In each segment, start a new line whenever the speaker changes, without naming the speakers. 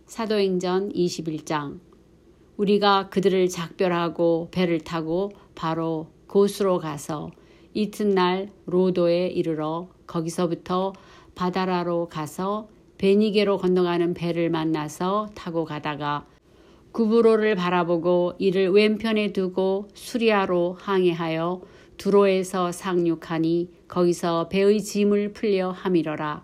사도행전 21장. 우리가 그들을 작별하고 배를 타고 바로 고수로 가서 이튿날 로도에 이르러 거기서부터 바다라로 가서 베니게로 건너가는 배를 만나서 타고 가다가 구브로를 바라보고 이를 왼편에 두고 수리아로 항해하여 두로에서 상륙하니 거기서 배의 짐을 풀려 함이러라.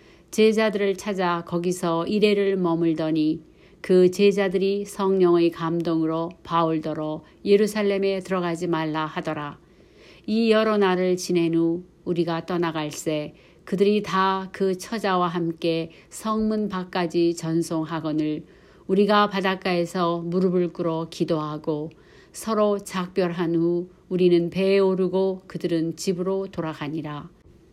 제자들을 찾아 거기서 이레를 머물더니 그 제자들이 성령의 감동으로 바울더러 예루살렘에 들어가지 말라 하더라. 이 여러 날을 지낸 후 우리가 떠나갈새 그들이 다 그 처자와 함께 성문 밖까지 전송하거늘 우리가 바닷가에서 무릎을 꿇어 기도하고 서로 작별한 후 우리는 배에 오르고 그들은 집으로 돌아가니라.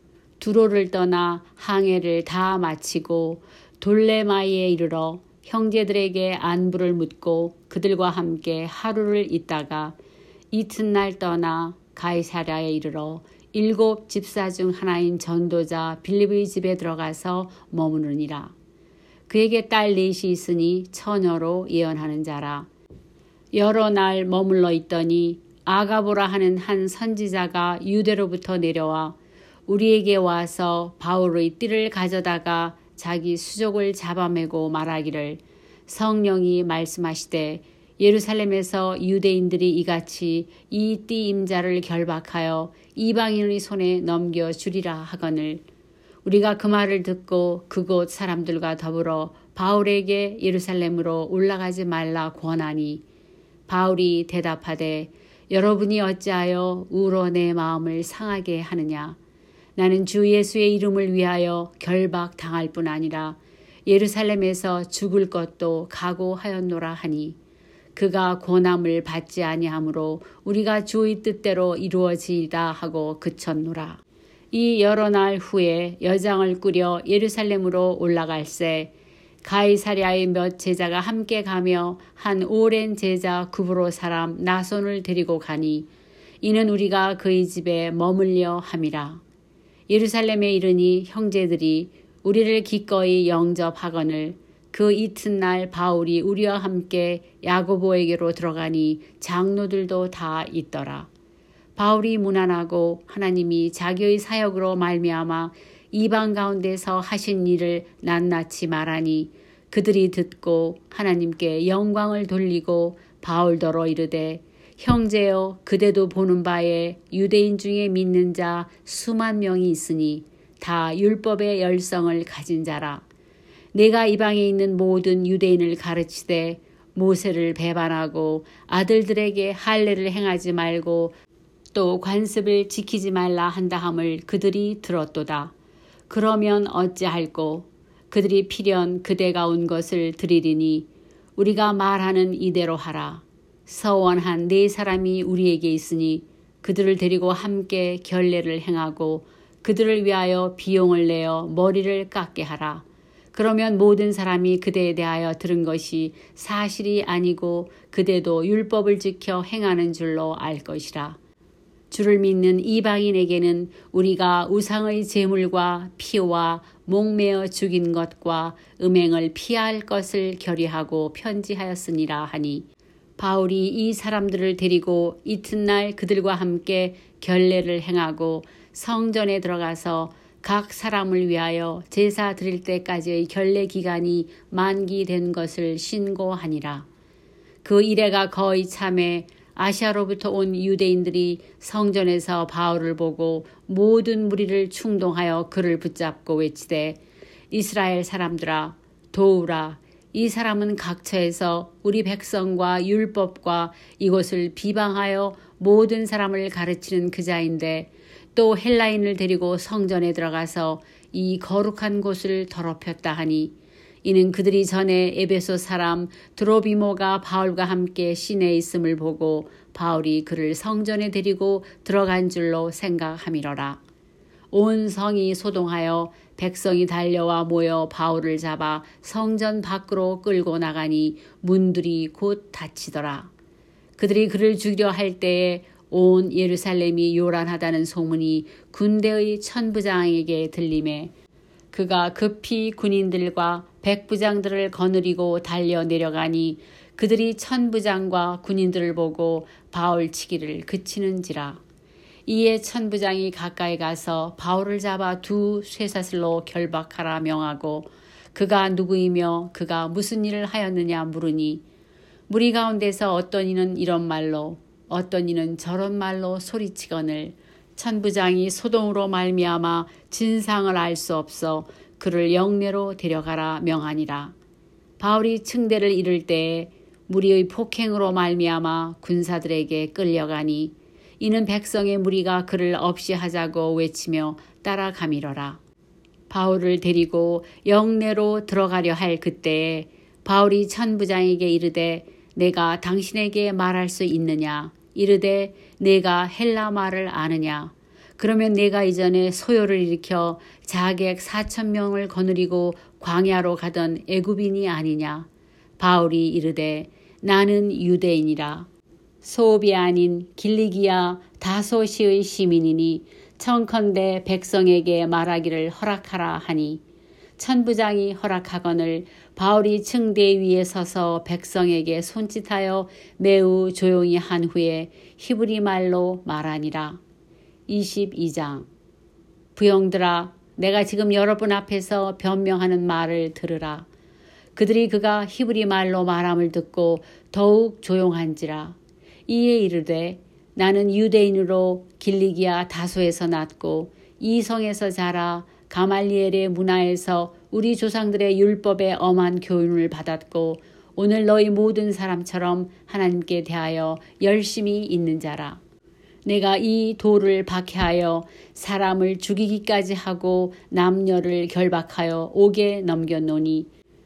두로를 떠나 항해를 다 마치고 돌레마이에 이르러 형제들에게 안부를 묻고 그들과 함께 하루를 있다가 이튿날 떠나 가이사랴에 이르러 7 집사 중 하나인 전도자 빌립의 집에 들어가서 머무르니라. 그에게 딸 넷이 있으니 처녀로 예언하는 자라. 여러 날 머물러 있더니 아가보라 하는 한 선지자가 유대로부터 내려와 우리에게 와서 바울의 띠를 가져다가 자기 수족을 잡아매고 말하기를 성령이 말씀하시되 예루살렘에서 유대인들이 이같이 이 띠 임자를 결박하여 이방인의 손에 넘겨주리라 하거늘 우리가 그 말을 듣고 그곳 사람들과 더불어 바울에게 예루살렘으로 올라가지 말라 권하니 바울이 대답하되 여러분이 어찌하여 우러 내 마음을 상하게 하느냐. 나는 주 예수의 이름을 위하여 결박당할 뿐 아니라 예루살렘에서 죽을 것도 각오하였노라 하니 그가 고난을 받지 아니하므로 우리가 주의 뜻대로 이루어지이다 하고 그쳤노라. 이 여러 날 후에 여장을 꾸려 예루살렘으로 올라갈새 가이사랴의 몇 제자가 함께 가며 한 오랜 제자 구브로 사람 나손을 데리고 가니 이는 우리가 그의 집에 머물려 함이라. 예루살렘에 이르니 형제들이 우리를 기꺼이 영접하거늘 그 이튿날 바울이 우리와 함께 야고보에게로 들어가니 장로들도 다 있더라. 바울이 무난하고 하나님이 자기의 사역으로 말미암아 이방 가운데서 하신 일을 낱낱이 말하니 그들이 듣고 하나님께 영광을 돌리고 바울더러 이르되 형제여 그대도 보는 바에 유대인 중에 믿는 자 수만 명이 있으니 다 율법의 열성을 가진 자라. 내가 이방에 있는 모든 유대인을 가르치되 모세를 배반하고 아들들에게 할례를 행하지 말고 또 관습을 지키지 말라 한다함을 그들이 들었도다. 그러면 어찌할꼬 그들이 필연 그대가 온 것을 드리리니 우리가 말하는 이대로 하라. 서원한 4사람이 우리에게 있으니 그들을 데리고 함께 결례를 행하고 그들을 위하여 비용을 내어 머리를 깎게 하라. 그러면 모든 사람이 그대에 대하여 들은 것이 사실이 아니고 그대도 율법을 지켜 행하는 줄로 알 것이라. 주를 믿는 이방인에게는 우리가 우상의 제물과 피와 목매어 죽인 것과 음행을 피할 것을 결의하고 편지하였으니라 하니 바울이 이 사람들을 데리고 이튿날 그들과 함께 결례를 행하고 성전에 들어가서 각 사람을 위하여 제사 드릴 때까지의 결례 기간이 만기된 것을 신고하니라. 그 이래가 거의 참에 아시아로부터 온 유대인들이 성전에서 바울을 보고 모든 무리를 충동하여 그를 붙잡고 외치되 이스라엘 사람들아 도우라. 이 사람은 각처에서 우리 백성과 율법과 이곳을 비방하여 모든 사람을 가르치는 그자인데 또 헬라인을 데리고 성전에 들어가서 이 거룩한 곳을 더럽혔다 하니 이는 그들이 전에 에베소 사람 드로비모가 바울과 함께 시내에 있음을 보고 바울이 그를 성전에 데리고 들어간 줄로 생각함이러라. 온 성이 소동하여 백성이 달려와 모여 바울을 잡아 성전 밖으로 끌고 나가니 문들이 곧 닫히더라. 그들이 그를 죽이려 할 때에 온 예루살렘이 요란하다는 소문이 군대의 천부장에게 들리매 그가 급히 군인들과 백부장들을 거느리고 달려 내려가니 그들이 천부장과 군인들을 보고 바울 치기를 그치는지라. 이에 천부장이 가까이 가서 바울을 잡아 두 쇠사슬로 결박하라 명하고 그가 누구이며 그가 무슨 일을 하였느냐 물으니 무리 가운데서 어떤 이는 이런 말로 어떤 이는 저런 말로 소리치거늘 천부장이 소동으로 말미암아 진상을 알 수 없어 그를 영내로 데려가라 명하니라. 바울이 층대를 이를 때에 무리의 폭행으로 말미암아 군사들에게 끌려가니 이는 백성의 무리가 그를 없이 하자고 외치며 따라가미러라. 바울을 데리고 영내로 들어가려 할 그때에 바울이 천부장에게 이르되 내가 당신에게 말할 수 있느냐 이르되 내가 헬라 말을 아느냐 그러면 내가 이전에 소요를 일으켜 자객 4,000명을 거느리고 광야로 가던 애굽인이 아니냐. 바울이 이르되 나는 유대인이라. 소읍이 아닌 길리기아 다소시의 시민이니 청컨대 백성에게 말하기를 허락하라 하니 천부장이 허락하거늘 바울이 층대 위에 서서 백성에게 손짓하여 매우 조용히 한 후에 히브리 말로 말하니라. 22장 부형들아 내가 지금 여러분 앞에서 변명하는 말을 들으라. 그들이 그가 히브리 말로 말함을 듣고 더욱 조용한지라. 이에 이르되 나는 유대인으로 길리기아 다소에서 났고 이 성에서 자라 가말리엘의 문화에서 우리 조상들의 율법에 엄한 교훈을 받았고 오늘 너희 모든 사람처럼 하나님께 대하여 열심히 있는 자라. 내가 이 돌을 박해하여 사람을 죽이기까지 하고 남녀를 결박하여 옥에 넘겨노니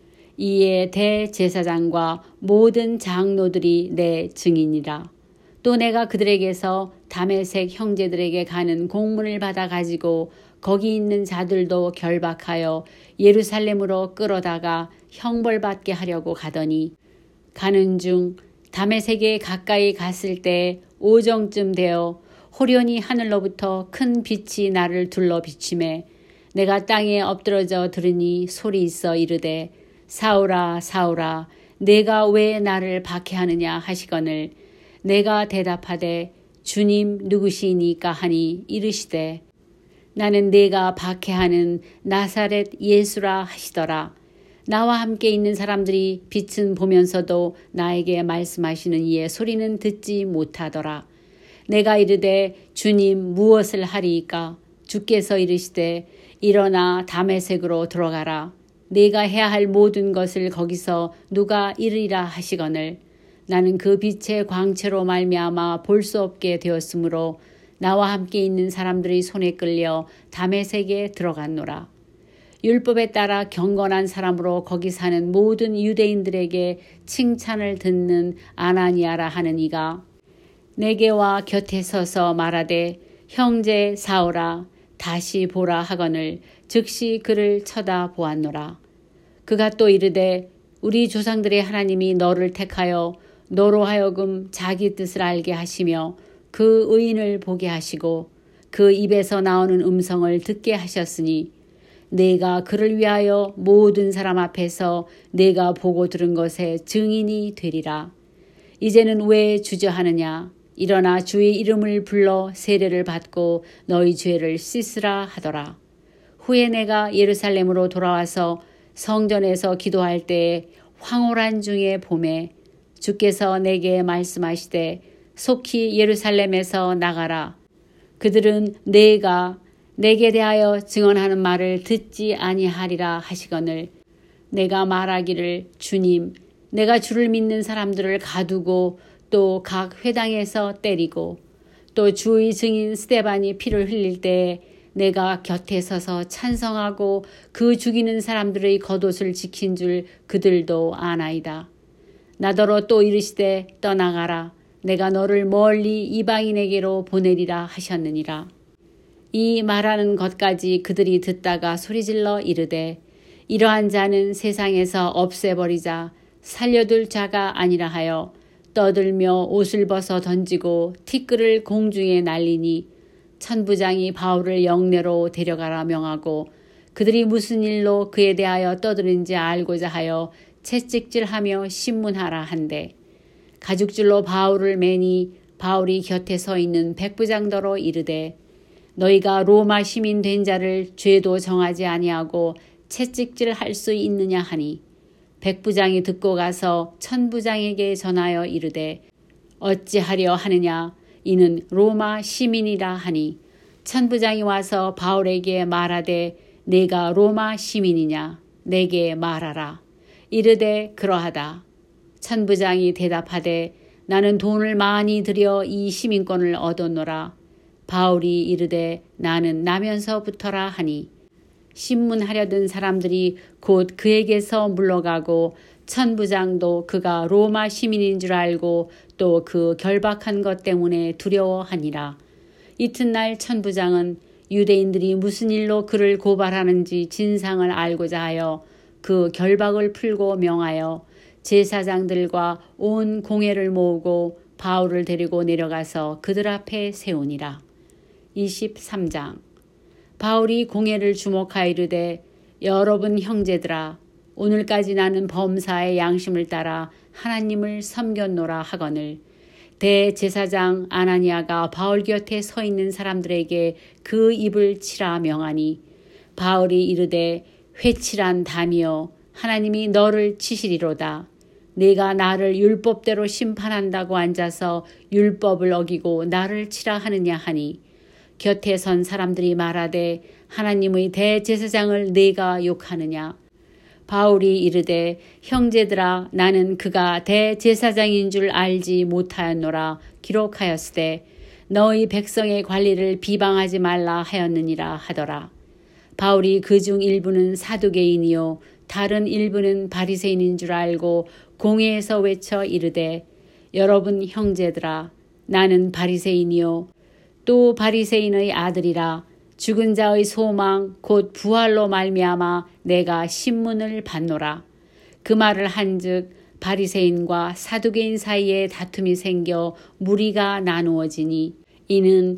이에 대제사장과 모든 장로들이 내 증인이라. 또 내가 그들에게서 다메섹 형제들에게 가는 공문을 받아 가지고 거기 있는 자들도 결박하여 예루살렘으로 끌어다가 형벌받게 하려고 가더니 가는 중 다메섹에 가까이 갔을 때 오정쯤 되어 호련히 하늘로부터 큰 빛이 나를 둘러 비추매 내가 땅에 엎드러져 들으니 소리 있어 이르되 사울아 사울아 내가 왜 나를 박해하느냐 하시거늘 내가 대답하되 주님 누구시니까 하니 이르시되 나는 내가 박해하는 나사렛 예수라 하시더라. 나와 함께 있는 사람들이 빛은 보면서도 나에게 말씀하시는 이의 소리는 듣지 못하더라. 내가 이르되 주님 무엇을 하리이까? 주께서 이르시되 일어나 다메섹으로 들어가라. 네가 해야 할 모든 것을 거기서 누가 이르리라 하시거늘 나는 그 빛의 광채로 말미암아 볼 수 없게 되었으므로 나와 함께 있는 사람들의 손에 끌려 다메섹에 들어갔노라. 율법에 따라 경건한 사람으로 거기 사는 모든 유대인들에게 칭찬을 듣는 아나니아라 하는 이가 내게와 곁에 서서 말하되 형제 사울아 다시 보라 하거늘 즉시 그를 쳐다보았노라. 그가 또 이르되 우리 조상들의 하나님이 너를 택하여 너로 하여금 자기 뜻을 알게 하시며 그 의인을 보게 하시고 그 입에서 나오는 음성을 듣게 하셨으니 내가 그를 위하여 모든 사람 앞에서 내가 보고 들은 것에 증인이 되리라. 이제는 왜 주저하느냐? 일어나 주의 이름을 불러 세례를 받고 너희 죄를 씻으라 하더라. 후에 내가 예루살렘으로 돌아와서 성전에서 기도할 때에 황홀한 중에 봄에 주께서 내게 말씀하시되 속히 예루살렘에서 나가라. 그들은 내가 내게 대하여 증언하는 말을 듣지 아니하리라 하시거늘 내가 말하기를 주님 내가 주를 믿는 사람들을 가두고 또 각 회당에서 때리고 또 주의 증인 스데반이 피를 흘릴 때에 내가 곁에 서서 찬성하고 그 죽이는 사람들의 겉옷을 지킨 줄 그들도 아나이다. 나더러 또 이르시되 떠나가라. 내가 너를 멀리 이방인에게로 보내리라 하셨느니라. 이 말하는 것까지 그들이 듣다가 소리질러 이르되 이러한 자는 세상에서 없애버리자 살려둘 자가 아니라 하여 떠들며 옷을 벗어 던지고 티끌을 공중에 날리니 천부장이 바울을 영내로 데려가라 명하고 그들이 무슨 일로 그에 대하여 떠드는지 알고자 하여 채찍질하며 신문하라 한대. 가죽줄로 바울을 매니 바울이 곁에 서 있는 백부장더러 이르되 너희가 로마 시민 된 자를 죄도 정하지 아니하고 채찍질할 수 있느냐 하니 백부장이 듣고 가서 천부장에게 전하여 이르되 어찌하려 하느냐 이는 로마 시민이라 하니 천부장이 와서 바울에게 말하되 내가 로마 시민이냐 내게 말하라. 이르되 그러하다. 천부장이 대답하되 나는 돈을 많이 들여 이 시민권을 얻었노라. 바울이 이르되 나는 나면서부터라 하니 신문하려던 사람들이 곧 그에게서 물러가고 천부장도 그가 로마 시민인 줄 알고 또 그 결박한 것 때문에 두려워하니라. 이튿날 천부장은 유대인들이 무슨 일로 그를 고발하는지 진상을 알고자 하여 그 결박을 풀고 명하여 제사장들과 온 공회를 모으고 바울을 데리고 내려가서 그들 앞에 세우니라. 23장. 바울이 공회를 주목하여 이르되 여러분 형제들아 오늘까지 나는 범사의 양심을 따라 하나님을 섬겼노라 하거늘 대제사장 아나니아가 바울 곁에 서 있는 사람들에게 그 입을 치라 명하니 바울이 이르되 회칠한 담이여 하나님이 너를 치시리로다. 네가 나를 율법대로 심판한다고 앉아서 율법을 어기고 나를 치라 하느냐 하니 곁에 선 사람들이 말하되 하나님의 대제사장을 네가 욕하느냐. 바울이 이르되 형제들아 나는 그가 대제사장인 줄 알지 못하였노라 기록하였으되 너희 백성의 관리를 비방하지 말라 하였느니라 하더라. 바울이 그중 일부는 사두개인이요 다른 일부는 바리새인인 줄 알고 공회에서 외쳐 이르되 여러분 형제들아 나는 바리새인이요 또 바리새인의 아들이라 죽은 자의 소망 곧 부활로 말미암아 내가 신문을 받노라. 그 말을 한즉 바리새인과 사두개인 사이에 다툼이 생겨 무리가 나누어지니 이는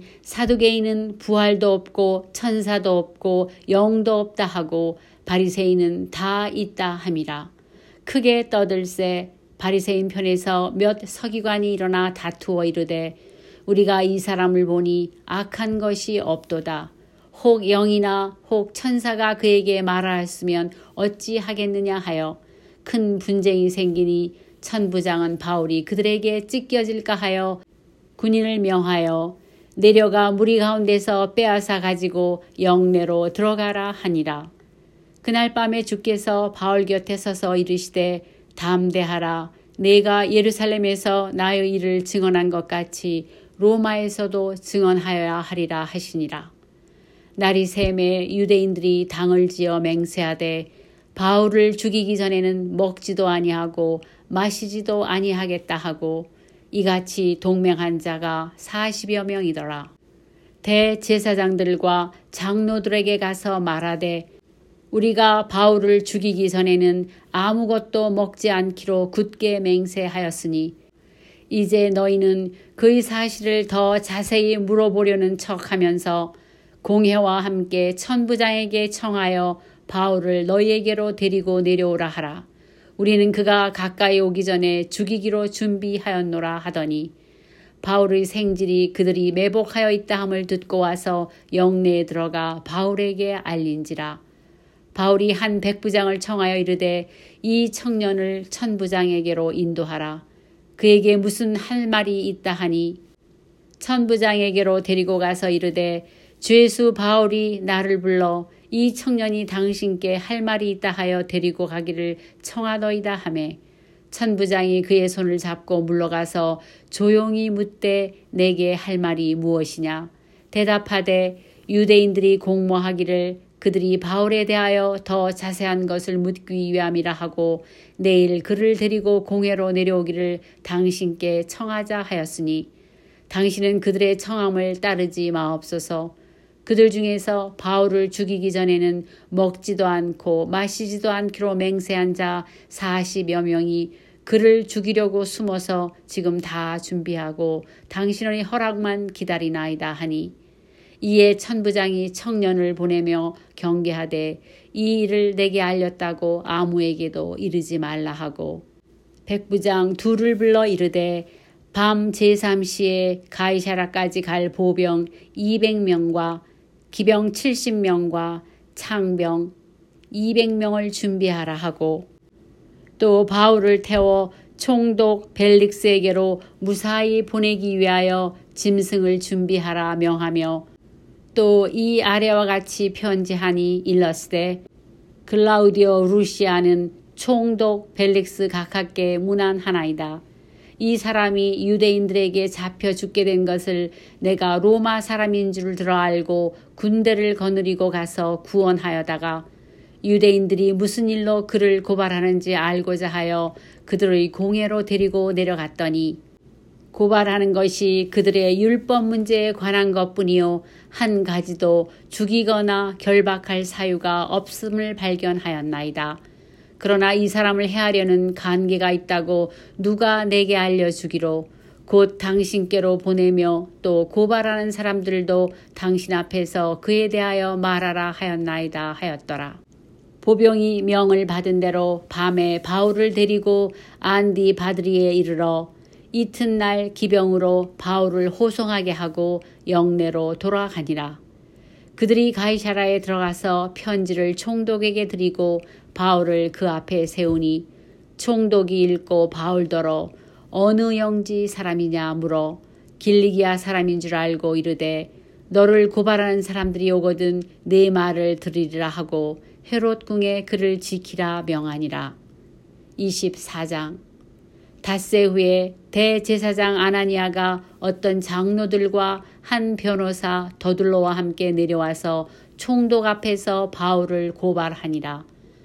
사두개인은 부활도 없고 천사도 없고 영도 없다 하고 바리새인은 다 있다 함이라. 크게 떠들세 바리새인 편에서 몇 서기관이 일어나 다투어 이르되 우리가 이 사람을 보니 악한 것이 없도다. 혹 영이나 혹 천사가 그에게 말하였으면 어찌 하겠느냐 하여 큰 분쟁이 생기니 천부장은 바울이 그들에게 찢겨질까 하여 군인을 명하여 내려가 무리 가운데서 빼앗아 가지고 영내로 들어가라 하니라. 그날 밤에 주께서 바울 곁에 서서 이르시되 담대하라. 내가 예루살렘에서 나의 일을 증언한 것 같이 로마에서도 증언하여야 하리라 하시니라. 날이 새매 유대인들이 당을 지어 맹세하되 바울을 죽이기 전에는 먹지도 아니하고 마시지도 아니하겠다 하고 이같이 동맹한 자가 40여 명이더라. 대제사장들과 장로들에게 가서 말하되 우리가 바울을 죽이기 전에는 아무것도 먹지 않기로 굳게 맹세하였으니 이제 너희는 그의 사실을 더 자세히 물어보려는 척하면서 공회와 함께 천부장에게 청하여 바울을 너희에게로 데리고 내려오라 하라. 우리는 그가 가까이 오기 전에 죽이기로 준비하였노라 하더니 바울의 생질이 그들이 매복하여 있다 함을 듣고 와서 영내에 들어가 바울에게 알린지라. 바울이 한 백부장을 청하여 이르되 이 청년을 천부장에게로 인도하라. 그에게 무슨 할 말이 있다 하니 천부장에게로 데리고 가서 이르되 죄수 바울이 나를 불러 이 청년이 당신께 할 말이 있다 하여 데리고 가기를 청하더이다 하매 천부장이 그의 손을 잡고 물러가서 조용히 묻되 내게 할 말이 무엇이냐. 대답하되 유대인들이 공모하기를 그들이 바울에 대하여 더 자세한 것을 묻기 위함이라 하고 내일 그를 데리고 공회로 내려오기를 당신께 청하자 하였으니 당신은 그들의 청함을 따르지 마옵소서. 그들 중에서 바울을 죽이기 전에는 먹지도 않고 마시지도 않기로 맹세한 자 40여 명이 그를 죽이려고 숨어서 지금 다 준비하고 당신의 허락만 기다리나이다 하니 이에 천부장이 청년을 보내며 경계하되 이 일을 내게 알렸다고 아무에게도 이르지 말라 하고 백부장 둘을 불러 이르되 밤 제3시에 가이사라까지 갈 보병 200명과 기병 70명과 창병 200명을 준비하라 하고 또 바울을 태워 총독 벨릭스에게로 무사히 보내기 위하여 짐승을 준비하라 명하며 또 이 아래와 같이 편지하니 일렀으되 글라우디오 루시아는 총독 벨릭스 각하께 문안하나이다. 이 사람이 유대인들에게 잡혀 죽게 된 것을 내가 로마 사람인 줄 들어 알고 군대를 거느리고 가서 구원하여다가 유대인들이 무슨 일로 그를 고발하는지 알고자 하여 그들의 공회로 데리고 내려갔더니 고발하는 것이 그들의 율법 문제에 관한 것뿐이요 한 가지도 죽이거나 결박할 사유가 없음을 발견하였나이다. 그러나 이 사람을 해하려는 관계가 있다고 누가 내게 알려주기로 곧 당신께로 보내며 또 고발하는 사람들도 당신 앞에서 그에 대하여 말하라 하였나이다 하였더라. 보병이 명을 받은 대로 밤에 바울을 데리고 안디 바드리에 이르러 이튿날 기병으로 바울을 호송하게 하고 영내로 돌아가니라. 그들이 가이사라에 들어가서 편지를 총독에게 드리고 바울을 그 앞에 세우니 총독이 읽고 바울더러 어느 영지 사람이냐 물어 길리기아 사람인 줄 알고 이르되 너를 고발하는 사람들이 오거든 네 말을 들으리라 하고 헤롯 궁에 그를 지키라 명하니라. 24장 닷새 후에 대제사장 아나니아가 어떤 장로들과 한 변호사 더둘로와 함께 내려와서 총독 앞에서 바울을 고발하니라.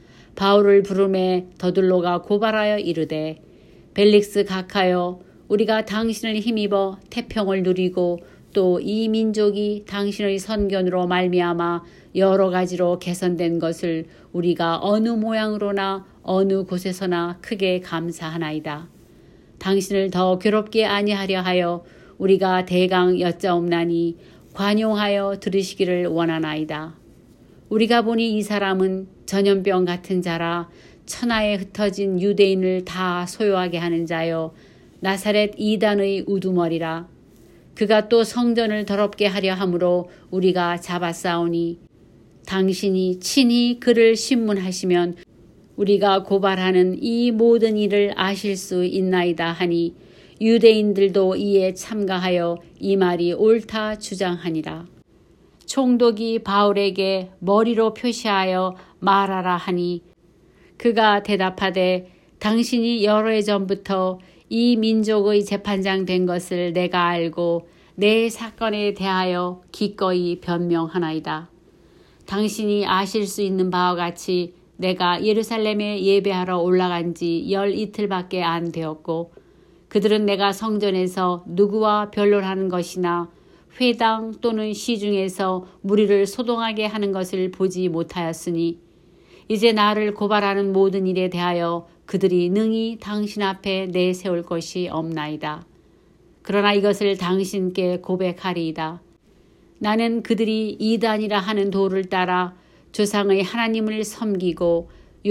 바울을 부르매 더둘로가 고발하여 이르되 벨릭스 각하여 우리가 당신을 힘입어 태평을 누리고 또 이 민족이 당신의 선견으로 말미암아 여러 가지로 개선된 것을 우리가 어느 모양으로나 어느 곳에서나 크게 감사하나이다. 당신을 더 괴롭게 아니하려 하여 우리가 대강 여짜옵나니 관용하여 들으시기를 원하나이다. 우리가 보니 이 사람은 전염병 같은 자라 천하에 흩어진 유대인을 다 소요하게 하는 자요 나사렛 이단의 우두머리라. 그가 또 성전을 더럽게 하려 함으로 우리가 잡아싸우니 당신이 친히 그를 신문하시면 우리가 고발하는 이 모든 일을 아실 수 있나이다 하니 유대인들도 이에 참가하여 이 말이 옳다 주장하니라. 총독이 바울에게 머리로 표시하여 말하라 하니 그가 대답하되 당신이 여러 해 전부터 이 민족의 재판장 된 것을 내가 알고 내 사건에 대하여 기꺼이 변명하나이다. 당신이 아실 수 있는 바와 같이 내가 예루살렘에 예배하러 올라간 지 12일밖에 안 되었고 그들은 내가 성전에서 누구와 변론하는 것이나 회당 또는 시중에서 무리를 소동하게 하는 것을 보지 못하였으니 이제 나를 고발하는 모든 일에 대하여 그들이 능히 당신 앞에 내세울 것이 없나이다. 그러나 이것을 당신께 고백하리이다. 나는 그들이 이단이라 하는 도를 따라 조상의 하나님을 섬기고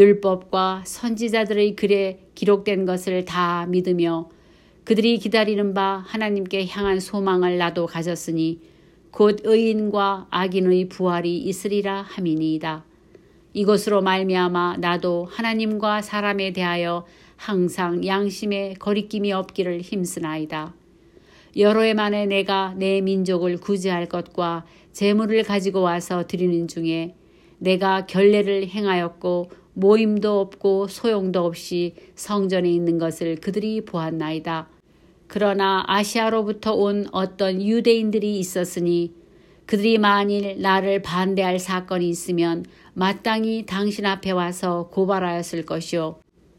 율법과 선지자들의 글에 기록된 것을 다 믿으며 그들이 기다리는 바 하나님께 향한 소망을 나도 가졌으니 곧 의인과 악인의 부활이 있으리라 함이니이다. 이것으로 말미암아 나도 하나님과 사람에 대하여 항상 양심에 거리낌이 없기를 힘쓰나이다. 여러 해 만에 내가 내 민족을 구제할 것과 재물을 가지고 와서 드리는 중에 내가 결례를 행하였고 모임도 없고 소용도 없이 성전에 있는 것을 그들이 보았나이다. 그러나 아시아로부터 온 어떤 유대인들이 있었으니 그들이 만일 나를 반대할 사건이 있으면 마땅히 당신 앞에 와서 고발하였을 것이요.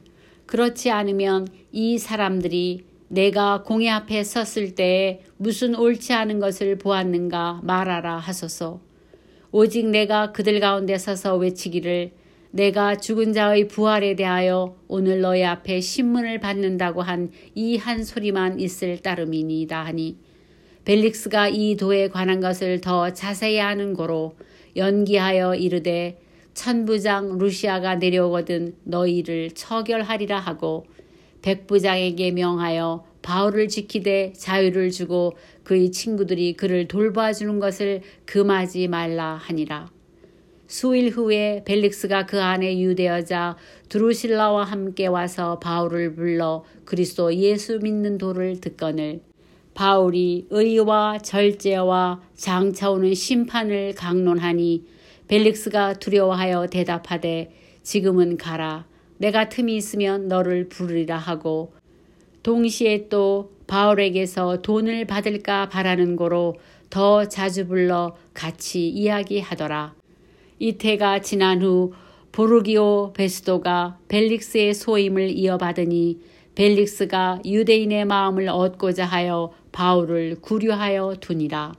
그렇지 않으면 이 사람들이 내가 공회 앞에 섰을 때에 무슨 옳지 않은 것을 보았는가 말하라 하소서. 오직 내가 그들 가운데 서서 외치기를 내가 죽은 자의 부활에 대하여 오늘 너희 앞에 신문을 받는다고 한 이 한 소리만 있을 따름이니이다 하니 벨릭스가 이 도에 관한 것을 더 자세히 아는 고로 연기하여 이르되 천부장 루시아가 내려오거든 너희를 처결하리라 하고 백부장에게 명하여 바울을 지키되 자유를 주고 그의 친구들이 그를 돌봐주는 것을 금하지 말라 하니라. 수일 후에 벨릭스가 그 안에 유대 여자 드루실라와 함께 와서 바울을 불러 그리스도 예수 믿는 도를 듣거늘 바울이 의와 절제와 장차 오는 심판을 강론하니 벨릭스가 두려워하여 대답하되 지금은 가라. 내가 틈이 있으면 너를 부르리라 하고 동시에 또 바울에게서 돈을 받을까 바라는 고로 더 자주 불러 같이 이야기하더라. 이태가 지난 후 보르기오 베스도가 벨릭스의 소임을 이어받으니 벨릭스가 유대인의 마음을 얻고자 하여 바울을 구류하여 두니라.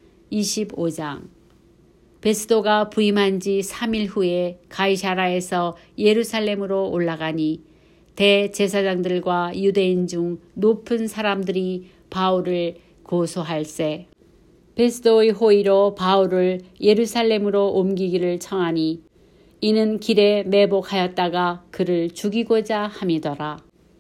25장 베스도가 부임한 지 3일 후에 가이사라에서 예루살렘으로 올라가니 대제사장들과 유대인 중 높은 사람들이 바울을 고소할세. 베스도의 호의로 바울을 예루살렘으로 옮기기를 청하니 이는 길에 매복하였다가 그를 죽이고자 함이더라.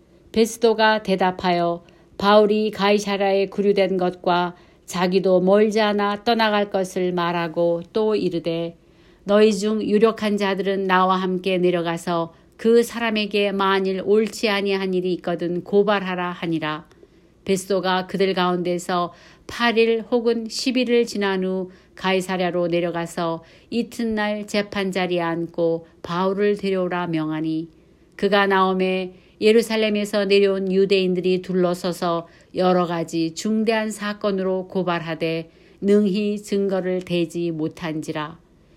베스도가 대답하여 바울이 가이사라에 구류된 것과 자기도 멀지 않아 떠나갈 것을 말하고 또 이르되 너희 중 유력한 자들은 나와 함께 내려가서 그 사람에게 만일 옳지 아니한 일이 있거든 고발하라 하니라. 베스도가 그들 가운데서 8일 혹은 10일을 지난 후 가이사랴로 내려가서 이튿날 재판자리에 앉고 바울을 데려오라 명하니 그가 나오매 예루살렘에서 내려온 유대인들이 둘러서서 여러 가지 중대한 사건으로 고발하되 능히 증거를 대지 못한지라.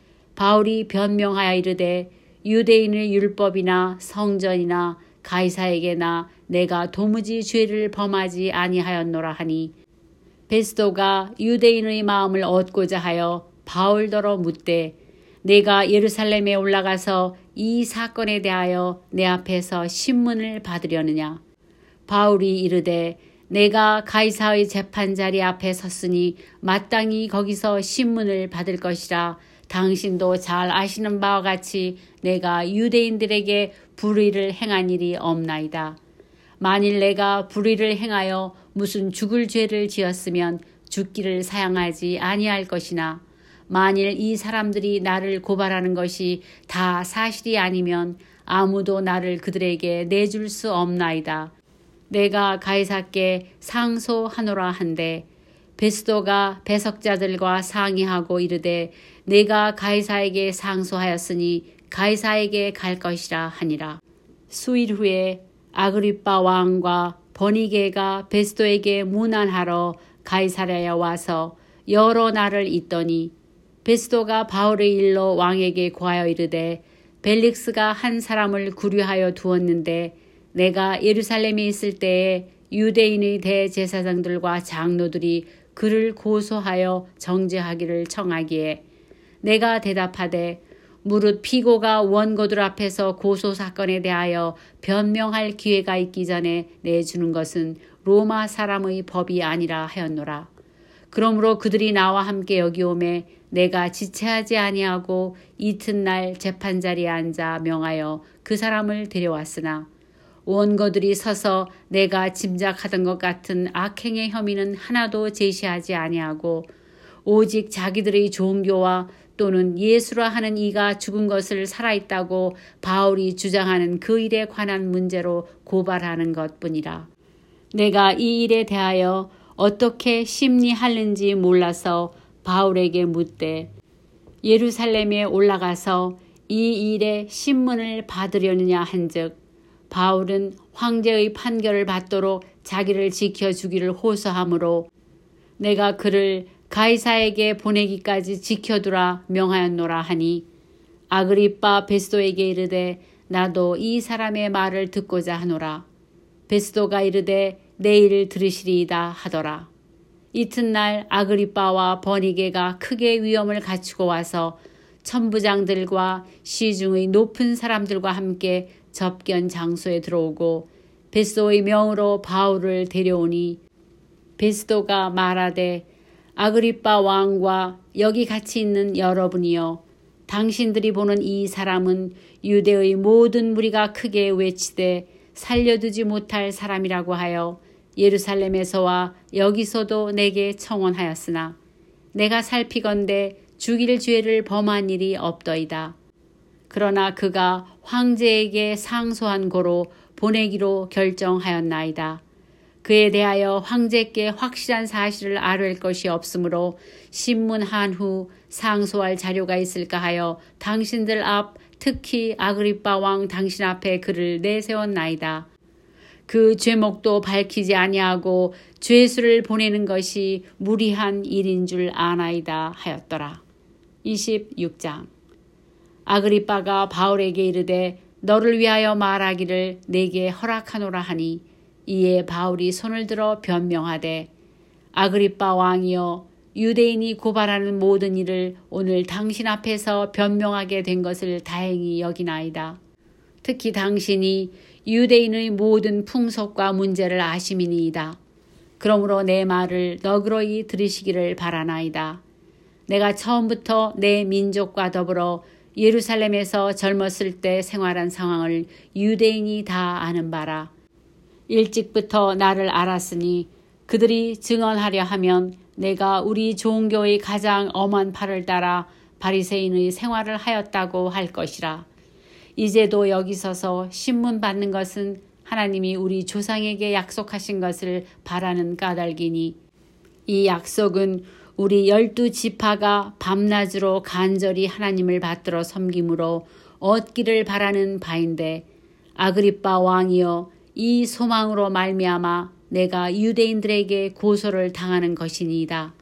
바울이 변명하여 이르되 유대인의 율법이나 성전이나 가이사에게나 내가 도무지 죄를 범하지 아니하였노라 하니 베스도가 유대인의 마음을 얻고자 하여 바울더러 묻되 내가 예루살렘에 올라가서 이 사건에 대하여 내 앞에서 신문을 받으려느냐. 바울이 이르되 내가 가이사의 재판자리 앞에 섰으니 마땅히 거기서 신문을 받을 것이라. 당신도 잘 아시는 바와 같이 내가 유대인들에게 불의를 행한 일이 없나이다. 만일 내가 불의를 행하여 무슨 죽을 죄를 지었으면 죽기를 사양하지 아니할 것이나 만일 이 사람들이 나를 고발하는 것이 다 사실이 아니면 아무도 나를 그들에게 내줄 수 없나이다. 내가 가이사께 상소하노라 한데 베스도가 배석자들과 상의하고 이르되 내가 가이사에게 상소하였으니 가이사에게 갈 것이라 하니라. 수일 후에 아그리빠 왕과 버니게가 베스도에게 문안하러 가이사랴에 와서 여러 날을 있더니 베스도가 바울의 일로 왕에게 고하여 이르되 벨릭스가 한 사람을 구류하여 두었는데 내가 예루살렘에 있을 때에 유대인의 대제사장들과 장로들이 그를 고소하여 정죄하기를 청하기에 내가 대답하되 무릇 피고가 원고들 앞에서 고소 사건에 대하여 변명할 기회가 있기 전에 내주는 것은 로마 사람의 법이 아니라 하였노라. 그러므로 그들이 나와 함께 여기 오매 내가 지체하지 아니하고 이튿날 재판자리에 앉아 명하여 그 사람을 데려왔으나 원고들이 서서 내가 짐작하던 것 같은 악행의 혐의는 하나도 제시하지 아니하고 오직 자기들의 종교와 또는 예수라 하는 이가 죽은 것을 살아있다고 바울이 주장하는 그 일에 관한 문제로 고발하는 것뿐이라. 내가 이 일에 대하여 어떻게 심리하는지 몰라서 바울에게 묻되 예루살렘에 올라가서 이 일에 신문을 받으려느냐 한즉 바울은 황제의 판결을 받도록 자기를 지켜주기를 호소하므로 내가 그를 가이사에게 보내기까지 지켜두라 명하였노라 하니 아그리빠 베스도에게 이르되 나도 이 사람의 말을 듣고자 하노라. 베스도가 이르되 내일 들으시리이다 하더라. 이튿날 아그리빠와 버니게가 크게 위험을 갖추고 와서 천부장들과 시중의 높은 사람들과 함께 접견 장소에 들어오고 베스도의 명으로 바울을 데려오니 베스도가 말하되 아그리빠 왕과 여기 같이 있는 여러분이여, 당신들이 보는 이 사람은 유대의 모든 무리가 크게 외치되 살려두지 못할 사람이라고 하여 예루살렘에서와 여기서도 내게 청원하였으나 내가 살피건대 죽일 죄를 범한 일이 없더이다. 그러나 그가 황제에게 상소한 고로 보내기로 결정하였나이다. 그에 대하여 황제께 확실한 사실을 아뢰을 것이 없으므로 신문한 후 상소할 자료가 있을까 하여 당신들 앞, 특히 아그리빠 왕 당신 앞에 그를 내세웠나이다. 그 죄목도 밝히지 아니하고 죄수를 보내는 것이 무리한 일인 줄 아나이다 하였더라. 26장. 아그리빠가 바울에게 이르되 너를 위하여 말하기를 내게 허락하노라 하니, 이에 바울이 손을 들어 변명하되 아그리빠 왕이여, 유대인이 고발하는 모든 일을 오늘 당신 앞에서 변명하게 된 것을 다행히 여기나이다. 특히 당신이 유대인의 모든 풍속과 문제를 아심이니이다. 그러므로 내 말을 너그러이 들으시기를 바라나이다. 내가 처음부터 내 민족과 더불어 예루살렘에서 젊었을 때 생활한 상황을 유대인이 다 아는 바라. 일찍부터 나를 알았으니 그들이 증언하려 하면 내가 우리 종교의 가장 엄한 팔을 따라 바리새인의 생활을 하였다고 할 것이라. 이제도 여기 서서 신문 받는 것은 하나님이 우리 조상에게 약속하신 것을 바라는 까닭이니, 이 약속은 우리 12지파가 밤낮으로 간절히 하나님을 받들어 섬김으로 얻기를 바라는 바인데, 아그리빠 왕이여, 이 소망으로 말미암아 내가 유대인들에게 고소를 당하는 것이니이다.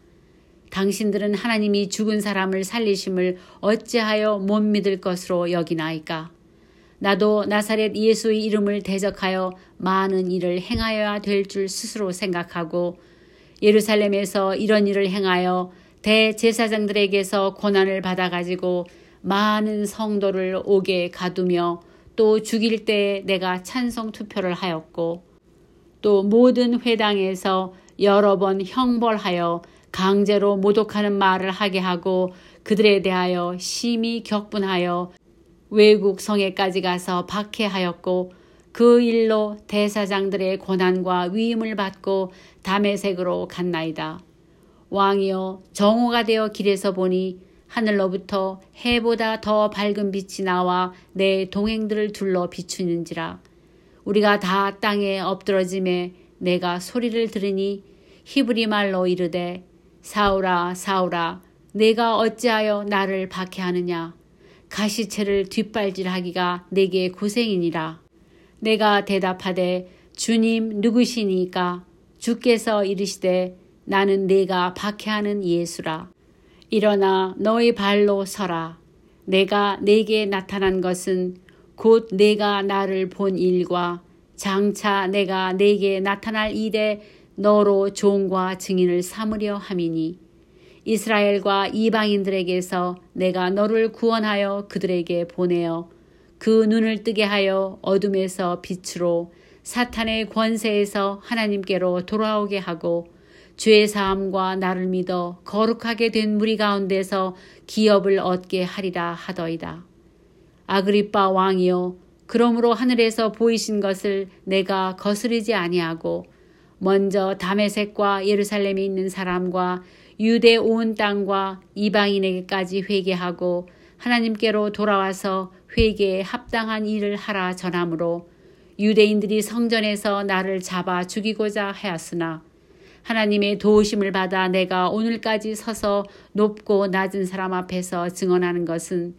당신들은 하나님이 죽은 사람을 살리심을 어찌하여 못 믿을 것으로 여기나이까? 나도 나사렛 예수의 이름을 대적하여 많은 일을 행하여야 될 줄 스스로 생각하고 예루살렘에서 이런 일을 행하여 대제사장들에게서 고난을 받아가지고 많은 성도를 옥에 가두며 또 죽일 때에 내가 찬성 투표를 하였고 또 모든 회당에서 여러 번 형벌하여 강제로 모독하는 말을 하게 하고 그들에 대하여 심히 격분하여 외국 성에까지 가서 박해하였고 그 일로 대사장들의 고난과 위임을 받고 다메섹으로 갔나이다. 왕이여, 정오가 되어 길에서 보니 하늘로부터 해보다 더 밝은 빛이 나와 내 동행들을 둘러 비추는지라. 우리가 다 땅에 엎드러짐에 내가 소리를 들으니 히브리 말로 이르되 사울아 사울아, 내가 어찌하여 나를 박해하느냐? 가시채를 뒷발질하기가 내게 고생이니라. 내가 대답하되 주님 누구시니까? 주께서 이르시되 나는 내가 박해하는 예수라. 일어나 너의 발로 서라. 내가 내게 나타난 것은 곧 내가 나를 본 일과 장차 내가 내게 나타날 일에 너로 종과 증인을 삼으려 함이니, 이스라엘과 이방인들에게서 내가 너를 구원하여 그들에게 보내어 그 눈을 뜨게 하여 어둠에서 빛으로 사탄의 권세에서 하나님께로 돌아오게 하고 죄 사함과 나를 믿어 거룩하게 된 무리 가운데서 기업을 얻게 하리라 하더이다. 아그리빠 왕이여, 그러므로 하늘에서 보이신 것을 내가 거스르지 아니하고 먼저 다메섹과 예루살렘에 있는 사람과 유대 온 땅과 이방인에게까지 회개하고 하나님께로 돌아와서 회개에 합당한 일을 하라 전하므로 유대인들이 성전에서 나를 잡아 죽이고자 하였으나 하나님의 도우심을 받아 내가 오늘까지 서서 높고 낮은 사람 앞에서 증언하는 것은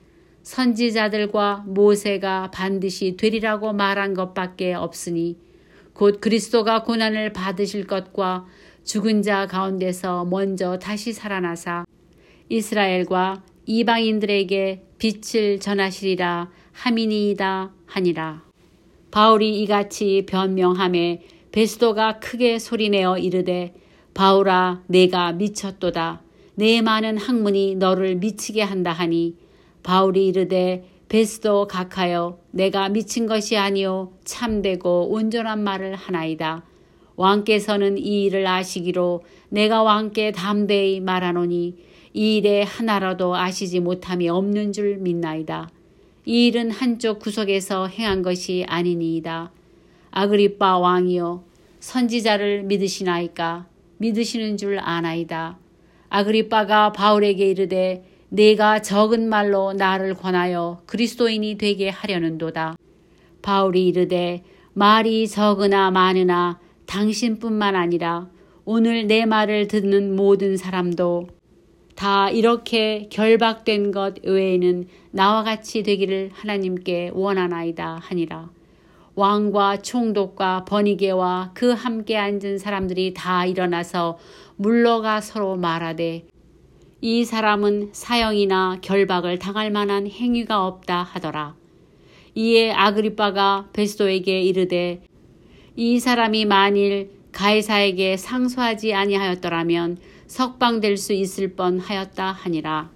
선지자들과 모세가 반드시 되리라고 말한 것밖에 없으니, 곧 그리스도가 고난을 받으실 것과 죽은 자 가운데서 먼저 다시 살아나사 이스라엘과 이방인들에게 빛을 전하시리라 함이니이다 하니라. 바울이 이같이 변명하매 베스도가 크게 소리내어 이르되 바울아, 내가 미쳤도다. 내 많은 학문이 너를 미치게 한다 하니, 바울이 이르되 베스도 각하여 내가 미친 것이 아니오 참되고 온전한 말을 하나이다. 왕께서는 이 일을 아시기로 내가 왕께 담대히 말하노니 이 일에 하나라도 아시지 못함이 없는 줄 믿나이다. 이 일은 한쪽 구석에서 행한 것이 아니니이다. 아그리빠 왕이여, 선지자를 믿으시나이까? 믿으시는 줄 아나이다. 아그리빠가 바울에게 이르되 네가 적은 말로 나를 권하여 그리스도인이 되게 하려는도다. 바울이 이르되 말이 적으나 많으나 당신뿐만 아니라 오늘 내 말을 듣는 모든 사람도 다 이렇게 결박된 것 외에는 나와 같이 되기를 하나님께 원하나이다 하니라. 왕과 총독과 번이게와 그 함께 앉은 사람들이 다 일어나서 물러가 서로 말하되 이 사람은 사형이나 결박을 당할 만한 행위가 없다 하더라. 이에 아그리빠가 베스도에게 이르되 이 사람이 만일 가이사에게 상소하지 아니하였더라면 석방될 수 있을 뻔하였다 하니라.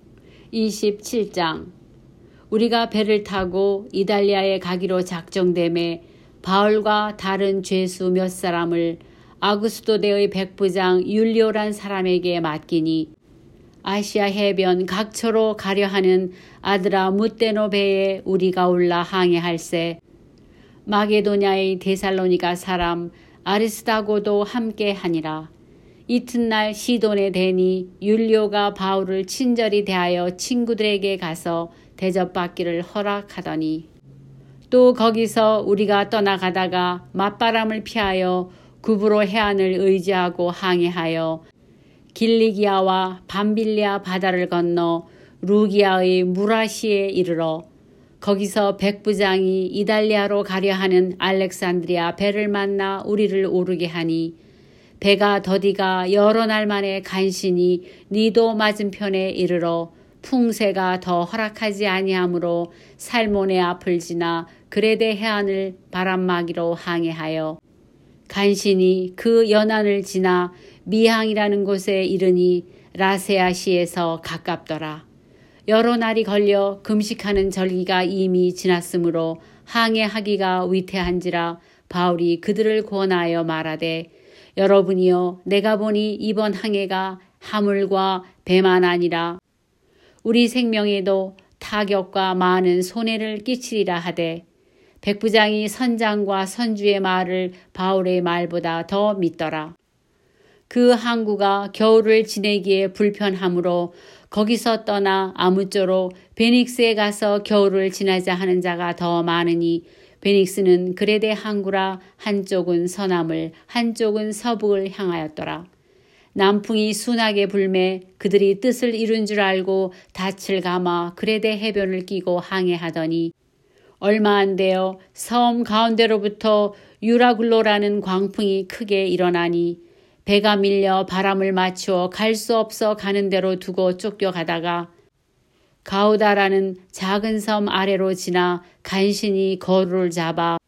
27장. 우리가 배를 타고 이달리아에 가기로 작정되매 바울과 다른 죄수 몇 사람을 아구스도대의 백부장 율리오란 사람에게 맡기니 아시아 해변 각처로 가려 하는 아드라 무테노 배에 우리가 올라 항해할세 마게도냐의 데살로니가 사람 아리스다고도 함께 하니라. 이튿날 시돈에 대니 율리오가 바울을 친절히 대하여 친구들에게 가서 대접받기를 허락하더니 또 거기서 우리가 떠나가다가 맞바람을 피하여 구브로 해안을 의지하고 항해하여 길리기아와 밤빌리아 바다를 건너 루기아의 무라시에 이르러 거기서 백부장이 이달리아로 가려 하는 알렉산드리아 배를 만나 우리를 오르게 하니 배가 더디가 여러 날 만에 간신히 니도 맞은편에 이르러 풍세가 더 허락하지 아니하므로 살몬의 앞을 지나 그레데 해안을 바람막이로 항해하여 간신히 그 연안을 지나 미항이라는 곳에 이르니 라세아시에서 가깝더라. 여러 날이 걸려 금식하는 절기가 이미 지났으므로 항해하기가 위태한지라 바울이 그들을 권하여 말하되 여러분이여, 내가 보니 이번 항해가 하물과 배만 아니라 우리 생명에도 타격과 많은 손해를 끼치리라 하되 백부장이 선장과 선주의 말을 바울의 말보다 더 믿더라. 그 항구가 겨울을 지내기에 불편하므로 거기서 떠나 아무쪼록 베닉스에 가서 겨울을 지나자 하는 자가 더 많으니 베닉스는 그레데 항구라 한쪽은 서남을 한쪽은 서북을 향하였더라. 남풍이 순하게 불매 그들이 뜻을 이룬 줄 알고 닻을 감아 그레데 해변을 끼고 항해하더니 얼마 안 되어 섬 가운데로부터 유라굴로라는 광풍이 크게 일어나니 배가 밀려 바람을 맞추어 갈 수 없어 가는 대로 두고 쫓겨가다가 가우다라는 작은 섬 아래로 지나 간신히 거루를 잡아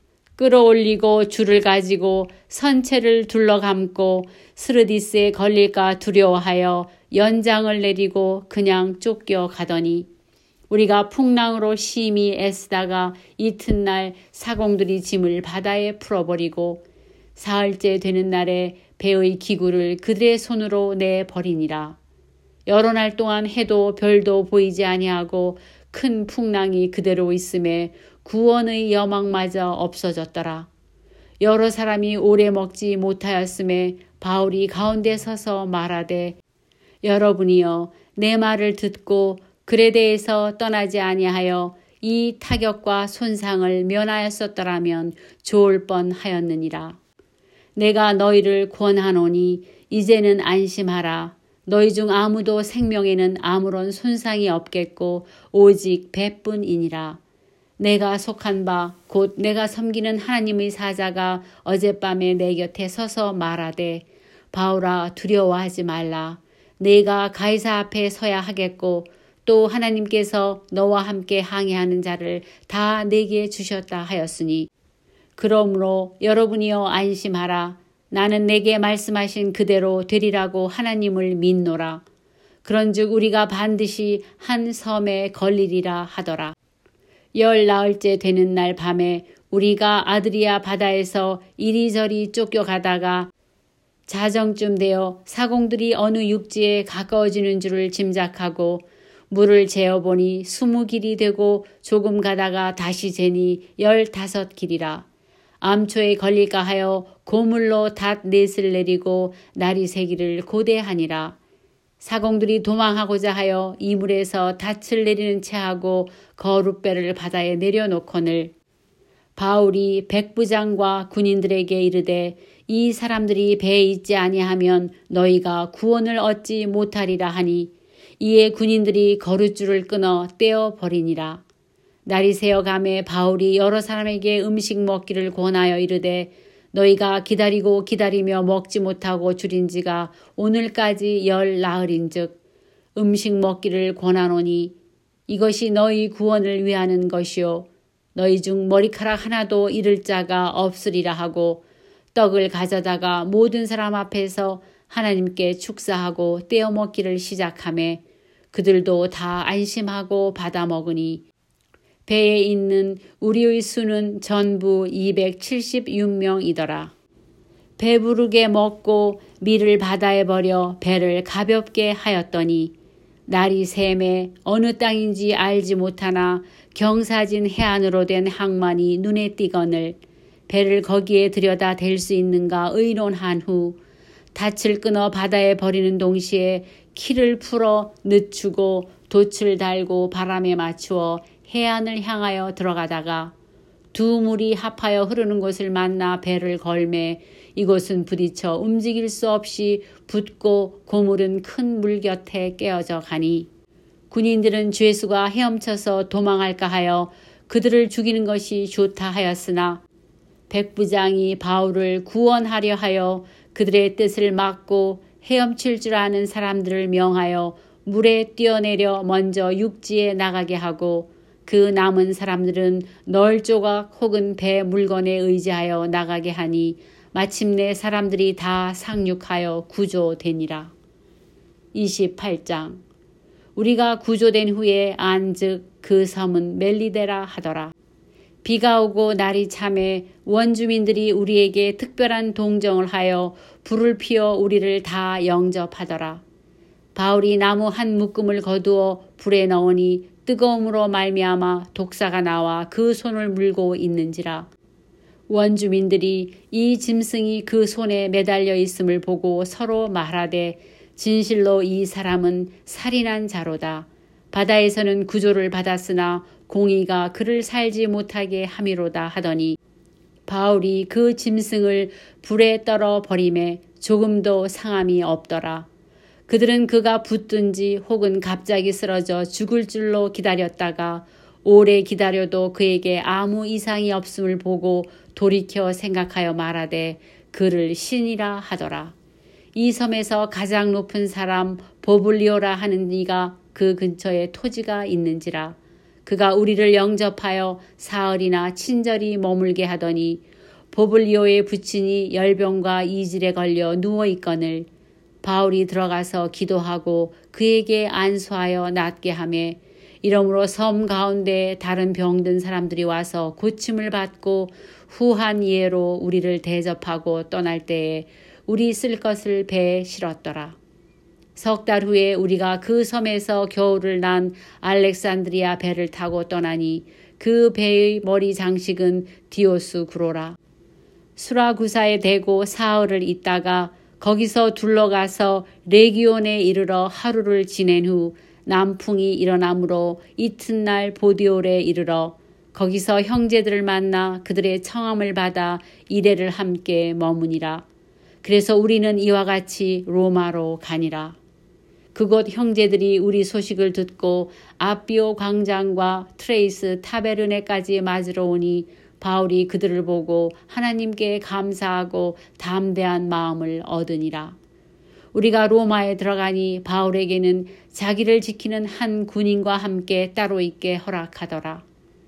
끌어올리고 줄을 가지고 선체를 둘러감고 스르디스에 걸릴까 두려워하여 연장을 내리고 그냥 쫓겨가더니 우리가 풍랑으로 심히 애쓰다가 이튿날 사공들이 짐을 바다에 풀어버리고 사흘째 되는 날에 배의 기구를 그들의 손으로 내버리니라. 여러 날 동안 해도 별도 보이지 아니하고 큰 풍랑이 그대로 있음에 구원의 여망마저 없어졌더라. 여러 사람이 오래 먹지 못하였음에 바울이 가운데 서서 말하되 여러분이여, 내 말을 듣고 그레데에서 떠나지 아니하여 이 타격과 손상을 면하였었더라면 좋을 뻔하였느니라. 내가 너희를 권하노니 이제는 안심하라. 너희 중 아무도 생명에는 아무런 손상이 없겠고 오직 배뿐이니라. 내가 속한 바 곧 내가 섬기는 하나님의 사자가 어젯밤에 내 곁에 서서 말하되 바울아, 두려워하지 말라. 내가 가이사 앞에 서야 하겠고 또 하나님께서 너와 함께 항해하는 자를 다 내게 주셨다 하였으니 그러므로 여러분이여 안심하라. 나는 내게 말씀하신 그대로 되리라고 하나님을 믿노라. 그런즉 우리가 반드시 한 섬에 걸리리라 하더라. 열 나흘째 되는 날 밤에 우리가 아드리아 바다에서 이리저리 쫓겨가다가 자정쯤 되어 사공들이 어느 육지에 가까워지는 줄을 짐작하고 물을 재어보니 20길이 되고 조금 가다가 다시 재니 15길이라. 암초에 걸릴까 하여 고물로 닷 넷을 내리고 날이 새기를 고대하니라. 사공들이 도망하고자 하여 이물에서 닻을 내리는 채하고 거룻배를 바다에 내려놓거늘 바울이 백부장과 군인들에게 이르되 이 사람들이 배에 있지 아니하면 너희가 구원을 얻지 못하리라 하니 이에 군인들이 거룻줄을 끊어 떼어 버리니라. 날이 새어가매 바울이 여러 사람에게 음식 먹기를 권하여 이르되 너희가 기다리고 기다리며 먹지 못하고 줄인 지가 오늘까지 10나흘인즉 음식 먹기를 권하노니 이것이 너희 구원을 위하는 것이요 너희 중 머리카락 하나도 잃을 자가 없으리라 하고 떡을 가져다가 모든 사람 앞에서 하나님께 축사하고 떼어 먹기를 시작하매 그들도 다 안심하고 받아 먹으니 배에 있는 우리의 수는 전부 276명이더라. 배부르게 먹고 밀을 바다에 버려 배를 가볍게 하였더니 날이 새매 어느 땅인지 알지 못하나 경사진 해안으로 된 항만이 눈에 띄거늘 배를 거기에 들여다 댈 수 있는가 의논한 후 닻을 끊어 바다에 버리는 동시에 키를 풀어 늦추고 돛을 달고 바람에 맞추어 해안을 향하여 들어가다가 두 물이 합하여 흐르는 곳을 만나 배를 걸매 이곳은 부딪혀 움직일 수 없이 붙고 고물은 큰 물 곁에 깨어져 가니 군인들은 죄수가 헤엄쳐서 도망할까 하여 그들을 죽이는 것이 좋다 하였으나 백부장이 바울을 구원하려 하여 그들의 뜻을 막고 헤엄칠 줄 아는 사람들을 명하여 물에 뛰어내려 먼저 육지에 나가게 하고 그 남은 사람들은 널 조각 혹은 배 물건에 의지하여 나가게 하니 마침내 사람들이 다 상륙하여 구조되니라. 28장 우리가 구조된 후에 안즉 그 섬은 멜리데라 하더라. 비가 오고 날이 참해 원주민들이 우리에게 특별한 동정을 하여 불을 피워 우리를 다 영접하더라. 바울이 나무 한 묶음을 거두어 불에 넣으니 뜨거움으로 말미암아 독사가 나와 그 손을 물고 있는지라. 원주민들이 이 짐승이 그 손에 매달려 있음을 보고 서로 말하되 진실로 이 사람은 살인한 자로다. 바다에서는 구조를 받았으나 공의가 그를 살지 못하게 함이로다 하더니 바울이 그 짐승을 불에 떨어 버리매 조금도 상함이 없더라. 그들은 그가 붙든지 혹은 갑자기 쓰러져 죽을 줄로 기다렸다가 오래 기다려도 그에게 아무 이상이 없음을 보고 돌이켜 생각하여 말하되 그를 신이라 하더라. 이 섬에서 가장 높은 사람 보블리오라 하는 이가 그 근처에 토지가 있는지라. 그가 우리를 영접하여 사흘이나 친절히 머물게 하더니 보블리오의 부친이 열병과 이질에 걸려 누워있거늘 바울이 들어가서 기도하고 그에게 안수하여 낫게 하매 이러므로 섬 가운데 다른 병든 사람들이 와서 고침을 받고 후한 예로 우리를 대접하고 떠날 때에 우리 쓸 것을 배에 실었더라. 석 달 후에 우리가 그 섬에서 겨울을 난 알렉산드리아 배를 타고 떠나니 그 배의 머리 장식은 디오스 구로라. 수라구사에 대고 사흘을 있다가 거기서 둘러가서 레기온에 이르러 하루를 지낸 후 남풍이 일어나므로 이튿날 보디올에 이르러 거기서 형제들을 만나 그들의 청함을 받아 이레를 함께 머무니라. 그래서 우리는 이와 같이 로마로 가니라. 그곳 형제들이 우리 소식을 듣고 아비오 광장과 트레이스 타베르네까지 맞으러 오니 바울이 그들을 보고 하나님께 감사하고 담대한 마음을 얻으니라. 우리가 로마에 들어가니 바울에게는 자기를 지키는 한 군인과 함께 따로 있게 허락하더라.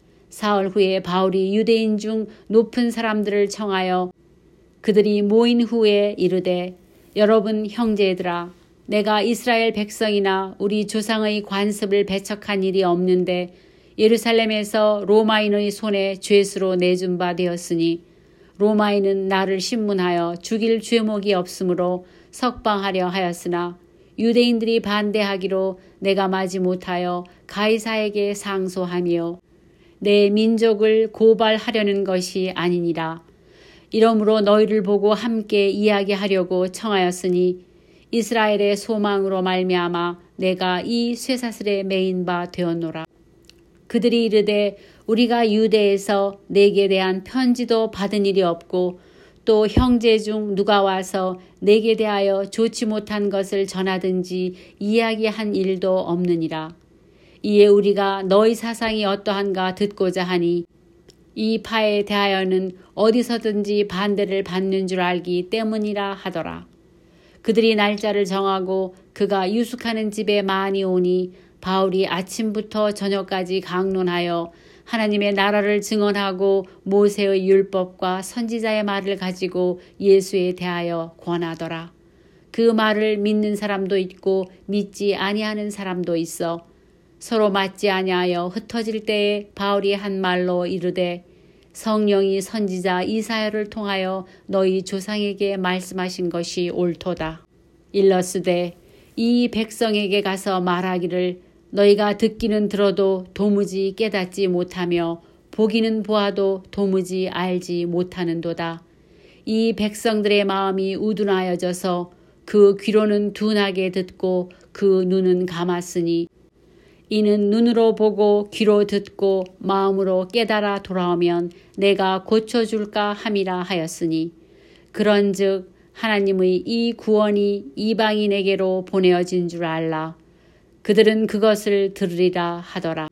사흘 후에 바울이 유대인 중 높은 사람들을 청하여 그들이 모인 후에 이르되 여러분 형제들아 내가 이스라엘 백성이나 우리 조상의 관습을 배척한 일이 없는데 예루살렘에서 로마인의 손에 죄수로 내준 바 되었으니 로마인은 나를 신문하여 죽일 죄목이 없으므로 석방하려 하였으나 유대인들이 반대하기로 내가 마지 못하여 가이사에게 상소하며 내 민족을 고발하려는 것이 아니니라. 이러므로 너희를 보고 함께 이야기하려고 청하였으니 이스라엘의 소망으로 말미암아 내가 이 쇠사슬에 매인 바 되었노라. 그들이 이르되 우리가 유대에서 내게 대한 편지도 받은 일이 없고 또 형제 중 누가 와서 내게 대하여 좋지 못한 것을 전하든지 이야기한 일도 없느니라. 이에 우리가 너희 사상이 어떠한가 듣고자 하니 이 파에 대하여는 어디서든지 반대를 받는 줄 알기 때문이라 하더라. 그들이 날짜를 정하고 그가 유숙하는 집에 많이 오니 바울이 아침부터 저녁까지 강론하여 하나님의 나라를 증언하고 모세의 율법과 선지자의 말을 가지고 예수에 대하여 권하더라. 그 말을 믿는 사람도 있고 믿지 아니하는 사람도 있어 서로 맞지 아니하여 흩어질 때에 바울이 한 말로 이르되 성령이 선지자 이사야를 통하여 너희 조상에게 말씀하신 것이 옳도다. 일러스되 이 백성에게 가서 말하기를 너희가 듣기는 들어도 도무지 깨닫지 못하며 보기는 보아도 도무지 알지 못하는도다. 이 백성들의 마음이 우둔하여져서 그 귀로는 둔하게 듣고 그 눈은 감았으니 이는 눈으로 보고 귀로 듣고 마음으로 깨달아 돌아오면 내가 고쳐줄까 함이라 하였으니 그런즉 하나님의 이 구원이 이방인에게로 보내어진 줄 알라. 그들은 그것을 들으리라 하더라.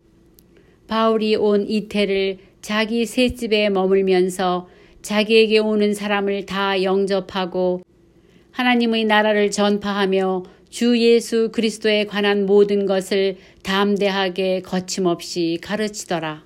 바울이 온 이태를 자기 셋집에 머물면서 자기에게 오는 사람을 다 영접하고 하나님의 나라를 전파하며 주 예수 그리스도에 관한 모든 것을 담대하게 거침없이 가르치더라.